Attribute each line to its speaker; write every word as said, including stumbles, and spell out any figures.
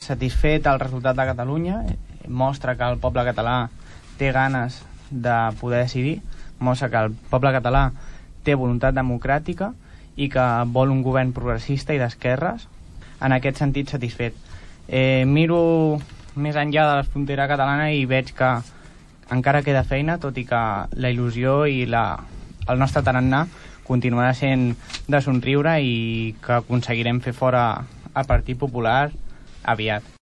Speaker 1: satisfet el resultat de Catalunya, mostra que el poble català té ganes de poder decidir, mostra que el poble català té voluntat democràtica i que vol un govern progressista i d'esquerres. En aquest sentit, satisfet. Eh, miro més enllà de la frontera catalana i veig que encara queda feina, tot i que la il·lusió i la, el nostre tarannà continuarà sent de somriure i que aconseguirem fer fora el Partit Popular aviat.